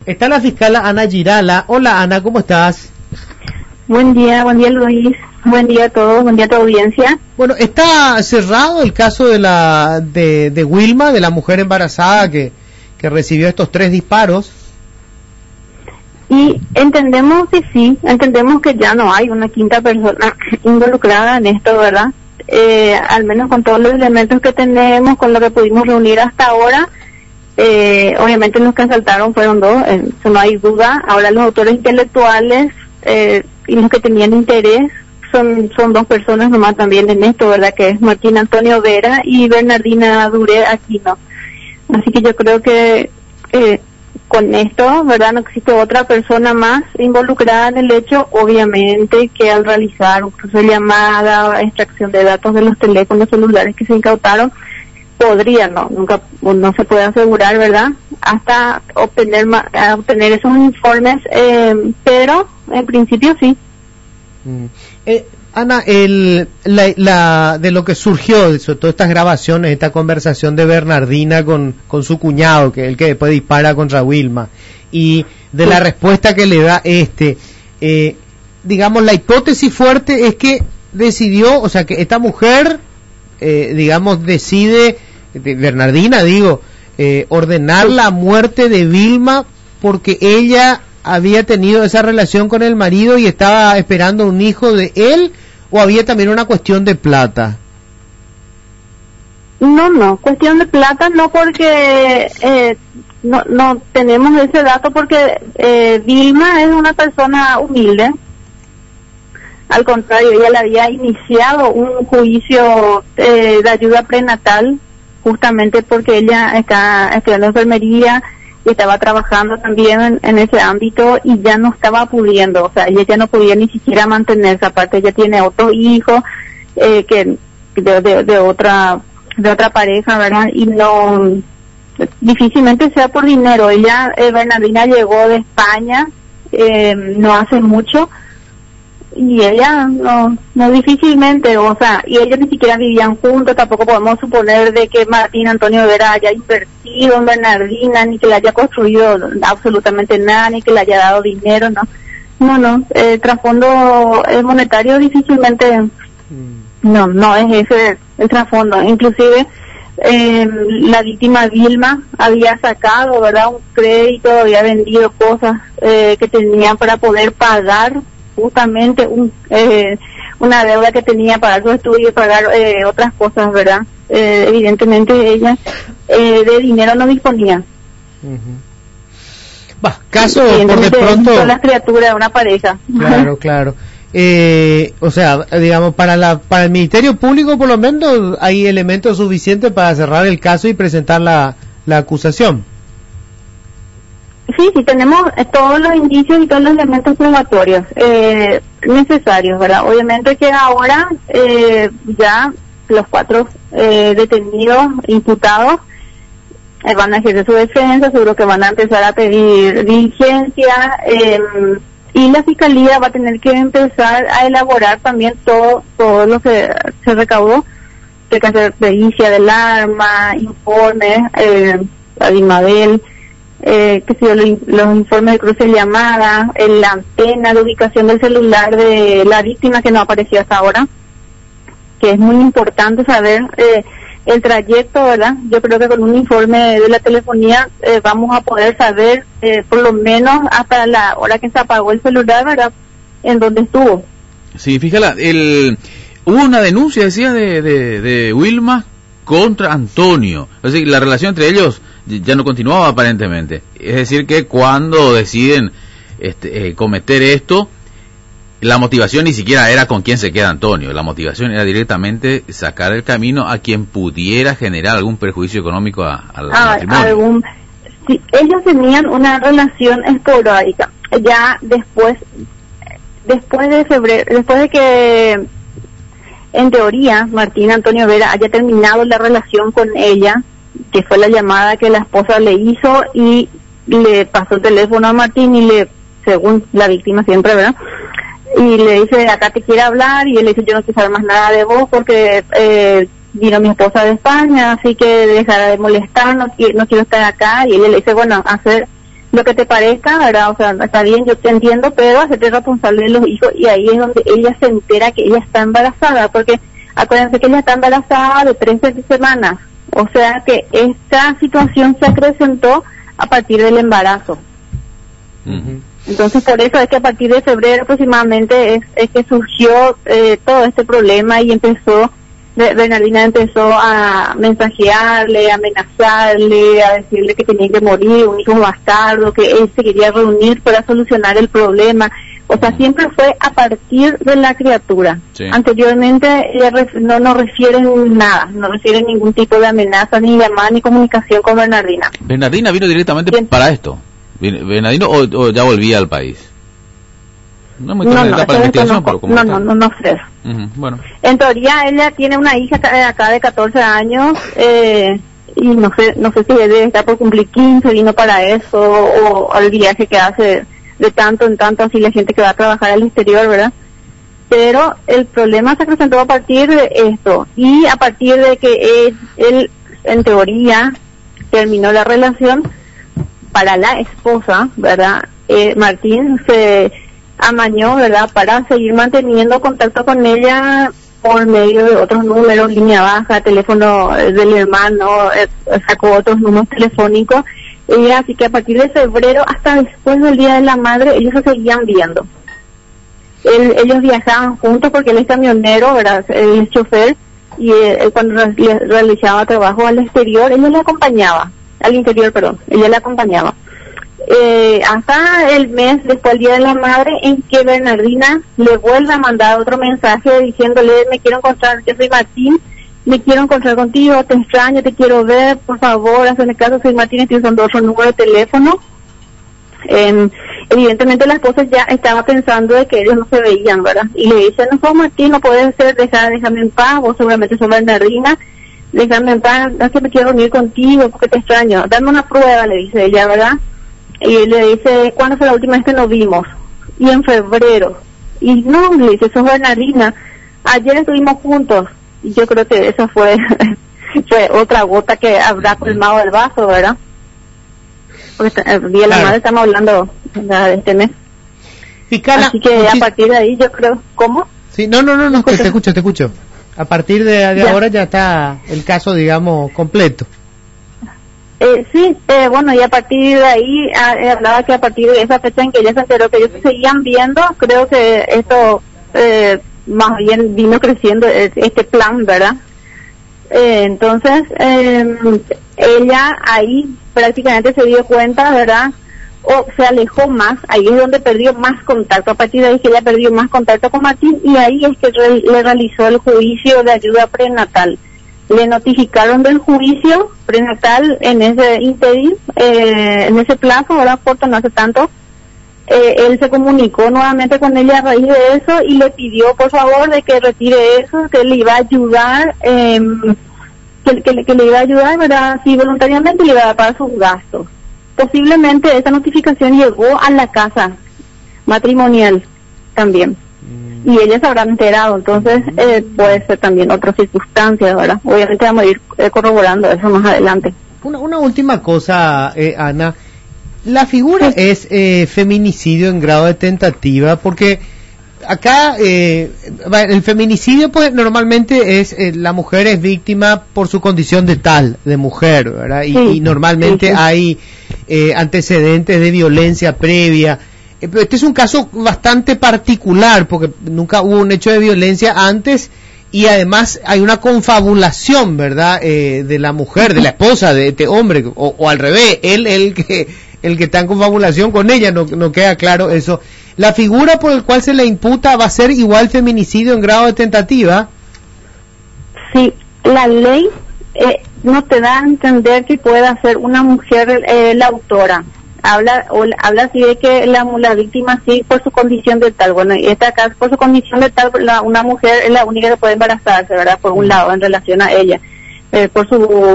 Está la fiscal Ana Girala. Hola Ana, ¿cómo estás? Buen día Luis, buen día a todos, buen día a tu audiencia. Bueno, está cerrado el caso de Wilma, de la mujer embarazada que recibió estos 3 disparos. Y entendemos que sí, entendemos que ya no hay una quinta persona involucrada en esto, ¿verdad? Al menos con todos los elementos que tenemos, con lo que pudimos reunir hasta ahora, obviamente los que asaltaron fueron 2, eso no hay duda. Ahora los autores intelectuales y los que tenían interés son 2 personas nomás también en esto, ¿verdad? Que es Martín Antonio Vera y Bernardina Duré Aquino. Así que yo creo que con esto, ¿verdad? No existe otra persona más involucrada en el hecho. Obviamente que al realizar un proceso de llamada, extracción de datos de los teléfonos celulares que se incautaron, podría, no se puede asegurar, ¿verdad? Hasta obtener esos informes, pero en principio sí. Ana, de lo que surgió de todas estas grabaciones, esta conversación de Bernardina con su cuñado, que es el que después dispara contra Wilma, y de la respuesta que le da digamos, la hipótesis fuerte es que decidió, o sea, que esta mujer, decide, Bernardina, ordenar la muerte de Wilma porque ella había tenido esa relación con el marido y estaba esperando un hijo de él, o había también una cuestión de plata. No, cuestión de plata no, porque no tenemos ese dato, porque Vilma es una persona humilde. Al contrario, ella le había iniciado un juicio de ayuda prenatal, justamente porque ella está estudiando enfermería y estaba trabajando también en ese ámbito y ya no estaba pudiendo, o sea, ella ya no podía ni siquiera mantenerse. Aparte ella tiene otro hijo que de otra pareja, ¿verdad? Y no, difícilmente sea por dinero. Ella, Bernardina, llegó de España no hace mucho, y ella no difícilmente, o sea, y ellos ni siquiera vivían juntos. Tampoco podemos suponer de que Martín Antonio Vera haya invertido en Bernardina, ni que le haya construido absolutamente nada, ni que le haya dado dinero, no, trasfondo monetario difícilmente, no es ese el trasfondo. Inclusive la víctima Vilma había sacado, ¿verdad?, un crédito, había vendido cosas que tenía para poder pagar justamente una deuda que tenía para su estudio y pagar otras cosas, ¿verdad? Evidentemente ella de dinero no disponía. Caso por de pronto son las criaturas de una pareja. Claro. O sea, digamos, para el Ministerio Público por lo menos hay elementos suficientes para cerrar el caso y presentar la acusación. Sí, tenemos todos los indicios y todos los elementos probatorios necesarios, ¿verdad? Obviamente que ahora ya los 4 detenidos, imputados, van a ejercer su defensa, seguro que van a empezar a pedir diligencia, y la Fiscalía va a tener que empezar a elaborar también todo lo que se recaudó, que hacer pericia del arma, informes, Adimabel, los informes de cruce de llamada, la antena, la ubicación del celular de la víctima, que no apareció hasta ahora, que es muy importante saber el trayecto, ¿verdad? Yo creo que con un informe de la telefonía vamos a poder saber por lo menos hasta la hora que se apagó el celular, ¿verdad?, en dónde estuvo. Sí, fíjate, hubo una denuncia, decía, de Wilma contra Antonio. Es decir, la relación entre ellos ya no continuaba aparentemente. Es decir, que cuando deciden cometer esto, la motivación ni siquiera era con quién se queda Antonio. La motivación era directamente sacar el camino a quien pudiera generar algún perjuicio económico al matrimonio. Sí, ellos tenían una relación esporádica. Ya después de febrero, después de que en teoría Martín Antonio Vera haya terminado la relación con ella, que fue la llamada que la esposa le hizo y le pasó el teléfono a Martín y según la víctima siempre, ¿verdad?, y le dice, acá te quiere hablar, y él le dice, yo no quiero saber más nada de vos porque vino mi esposa de España, así que dejará de molestar, no quiero estar acá. Y él le dice, bueno, lo que te parezca, ¿verdad? O sea, está bien, yo te entiendo, pero hacerte responsable de los hijos, y ahí es donde ella se entera que ella está embarazada, porque acuérdense que ella está embarazada de 13 semanas, o sea que esta situación se acrecentó a partir del embarazo. Entonces por eso es que a partir de febrero aproximadamente es que surgió todo este problema, y Bernardina empezó a mensajearle, a amenazarle, a decirle que tenía que morir, un hijo bastardo, que él se quería reunir para solucionar el problema. O sea, siempre fue a partir de la criatura. Sí. Anteriormente ella no refiere nada, no refiere ningún tipo de amenaza, ni llamada, ni comunicación con Bernardina. ¿Bernardina vino directamente para esto? ¿Bernardino o ya volvía al país? No es muy tarde para la investigación, pero como no sé. Bueno. En teoría ella tiene una hija acá de 14 años, y no sé si debe estar por cumplir 15, vino para eso, o al viaje que hace de tanto en tanto, así la gente que va a trabajar al exterior, ¿verdad? Pero el problema se presentó a partir de esto, y a partir de que él en teoría terminó la relación, para la esposa, ¿verdad? Martín se amañó, ¿verdad?, para seguir manteniendo contacto con ella por medio de otros números, línea baja, teléfono del hermano, sacó otros números telefónicos, y así que a partir de febrero hasta después del Día de la Madre ellos se seguían viendo. Ellos viajaban juntos porque él es camionero, ¿verdad?, él es chofer, y él cuando realizaba trabajo al exterior, ella le acompañaba, ella le acompañaba. Hasta el mes después del Día de la Madre, en que Bernardina le vuelve a mandar otro mensaje diciéndole: me quiero encontrar, yo soy Martín, me quiero encontrar contigo, te extraño, te quiero ver, por favor, hazme caso, soy Martín, estoy usando otro número de teléfono. Evidentemente la esposa ya estaba pensando de que ellos no se veían, ¿verdad? Y le dice: no, Martín, no puede ser, déjame en paz, vos seguramente sos Bernardina, déjame en paz, no es que me quiero reunir contigo porque te extraño, dame una prueba, le dice ella, ¿verdad? Y él le dice: ¿cuándo fue la última vez que nos vimos? Y en febrero. Y no, le dice: sos Bernardina, ayer estuvimos juntos. Y yo creo que esa fue otra gota que habrá colmado el vaso, ¿verdad? Porque el Día de la Madre estamos hablando de este mes. Picala, así que a partir de ahí yo creo... ¿Cómo? Sí, no, te escucho. A partir de ahora ya está el caso, digamos, completo. Bueno, y a partir de ahí hablaba que a partir de esa fecha en que ella se enteró que ellos se seguían viendo, creo que esto más bien vino creciendo este plan, ¿verdad? Entonces ella ahí prácticamente se dio cuenta, ¿verdad? O se alejó más, ahí es donde perdió más contacto, a partir de ahí que ella perdió más contacto con Martín, y ahí es que le realizó el juicio de ayuda prenatal. Le notificaron del juicio prenatal en ese interín, en ese plazo, ahora corto, no hace tanto. Él se comunicó nuevamente con ella a raíz de eso y le pidió por favor de que retire eso, que le iba a ayudar, que le iba a ayudar, ¿verdad? Sí, voluntariamente le iba a pagar sus gastos. Posiblemente esa notificación llegó a la casa matrimonial también. Y ella se habrá enterado, entonces puede ser también otra circunstancia, ¿verdad? Obviamente vamos a ir corroborando eso más adelante. Una última cosa, Ana. La figura es feminicidio en grado de tentativa, porque acá el feminicidio pues normalmente es la mujer es víctima por su condición de mujer, ¿verdad? Y normalmente hay antecedentes de violencia previa. Este es un caso bastante particular porque nunca hubo un hecho de violencia antes, y además hay una confabulación, ¿verdad? De la mujer, de la esposa de este hombre, o al revés, el que está en confabulación con ella, no queda claro eso. La figura por el cual se le imputa va a ser igual feminicidio en grado de tentativa. Sí, la ley no te da a entender que pueda ser una mujer la autora. Habla así de que la víctima sí por su condición de tal. Bueno, y esta acá por su condición de tal, una mujer es la única que puede embarazarse, ¿verdad? Por un lado, en relación a ella. Por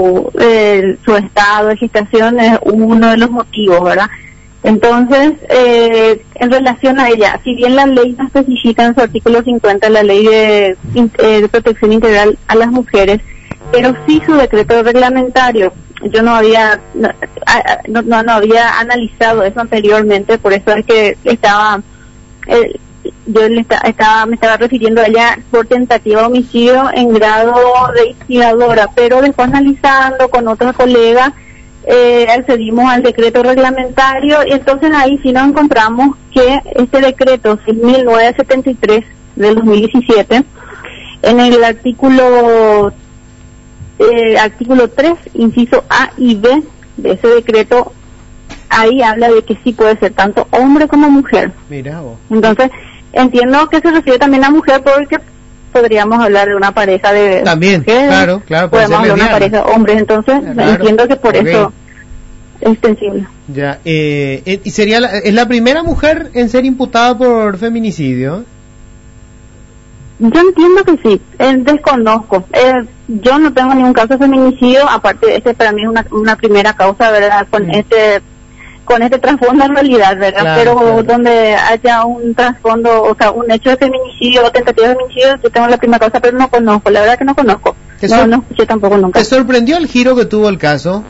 su estado de gestación es uno de los motivos, ¿verdad? Entonces, en relación a ella, si bien la ley no especifica en su artículo 50 la ley de protección integral a las mujeres, pero sí su decreto reglamentario yo no había no había analizado eso anteriormente, por eso es que estaba me estaba refiriendo a ella por tentativa de homicidio en grado de instigadora, pero después analizando con otros colegas accedimos al decreto reglamentario y entonces ahí sí nos encontramos que este decreto 6.973 del 2017 en el artículo 3, inciso A y B de ese decreto, ahí habla de que sí puede ser tanto hombre como mujer. Mira vos. Entonces, entiendo que se refiere también a mujer porque podríamos hablar de una pareja de también, mujeres, claro, podemos hablar de una pareja de hombres, entonces claro, entiendo que por okay. eso es extensible. Ya, y sería es la primera mujer en ser imputada por feminicidio. Yo entiendo que sí, desconozco. Yo no tengo ningún caso de feminicidio, aparte de este para mí es una primera causa, ¿verdad? Con este trasfondo en realidad, ¿verdad? Claro, pero claro. Donde haya un trasfondo, o sea, un hecho de feminicidio o tentativa de feminicidio, yo tengo la primera causa, pero no conozco, la verdad que no conozco. No escuché tampoco nunca. ¿Te sorprendió el giro que tuvo el caso?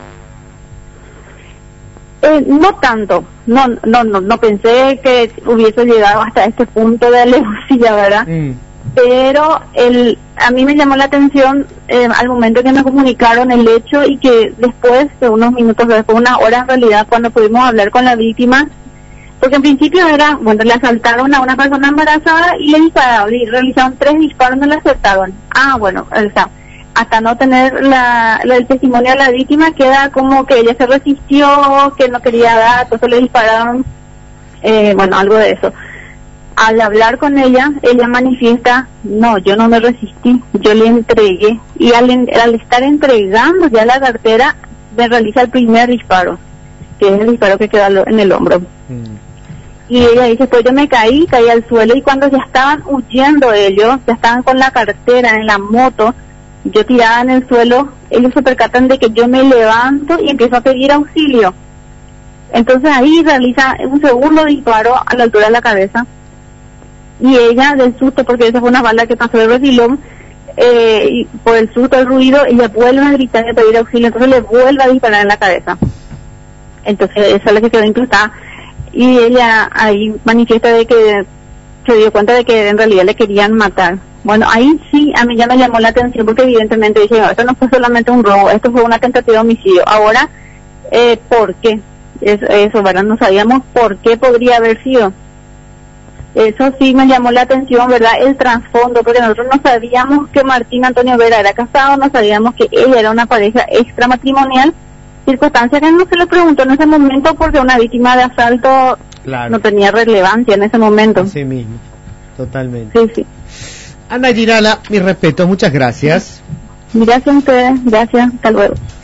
No tanto, no pensé que hubiese llegado hasta este punto de alevosía, ¿verdad? Pero a mí me llamó la atención al momento que me comunicaron el hecho y que después de unos minutos, después de una hora en realidad, cuando pudimos hablar con la víctima, porque en principio le asaltaron a una persona embarazada y le dispararon, y realizaron 3 disparos, no le acertaron. Hasta no tener el testimonio de la víctima, queda como que ella se resistió, que no quería dar, entonces le dispararon, algo de eso. Al hablar con ella manifiesta, no, yo no me resistí, yo le entregué, y al estar entregando ya la cartera, me realiza el primer disparo, que es el disparo que queda en el hombro. Y ella dice, pues yo me caí al suelo, y cuando ya estaban huyendo ellos, ya estaban con la cartera en la moto, yo tirada en el suelo, ellos se percatan de que yo me levanto y empiezo a pedir auxilio. Entonces ahí realiza un segundo disparo a la altura de la cabeza, y ella del susto, porque esa fue una bala que pasó de refilón, y por el susto, el ruido, ella vuelve a gritar y a pedir auxilio, entonces le vuelve a disparar en la cabeza. Entonces esa es la que quedó incrustada, y ella ahí manifiesta de que se dio cuenta de que en realidad le querían matar. Bueno, ahí sí, a mí ya me llamó la atención, porque evidentemente dije, no, esto no fue solamente un robo, esto fue una tentativa de homicidio. Ahora, ¿por qué? Eso, ¿verdad? No sabíamos por qué podría haber sido. Eso sí me llamó la atención, ¿verdad? El trasfondo, porque nosotros no sabíamos que Martín Antonio Vera era casado, no sabíamos que ella era una pareja extramatrimonial, circunstancia que no se le preguntó en ese momento porque una víctima de asalto no tenía relevancia en ese momento. Así mismo, totalmente. Sí. Ana Girala, mi respeto, muchas gracias. Gracias a ustedes, gracias, hasta luego.